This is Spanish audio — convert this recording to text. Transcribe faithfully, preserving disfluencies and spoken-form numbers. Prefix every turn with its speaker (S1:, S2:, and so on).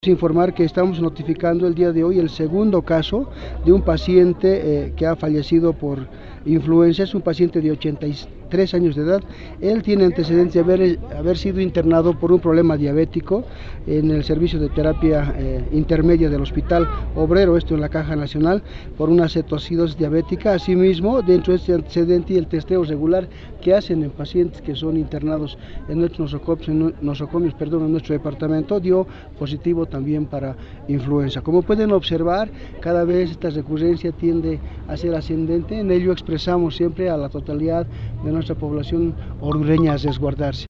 S1: Informar que estamos notificando el día de hoy el segundo caso de un paciente eh, que ha fallecido por influenza. Es un paciente de ochenta y tres años de edad. Él tiene antecedentes de haber, haber sido internado por un problema diabético en el servicio de terapia eh, intermedia del Hospital Obrero, esto en la Caja Nacional, por una cetoacidosis diabética. Asimismo, dentro de este antecedente y el testeo regular que hacen en pacientes que son internados en nuestros nosocomios, en nosocomios, perdón, en nuestro departamento, dio positivo también para influenza. Como pueden observar, cada vez esta recurrencia tiende a ser ascendente. En ello expresamos siempre a la totalidad de nuestra población orureña a resguardarse.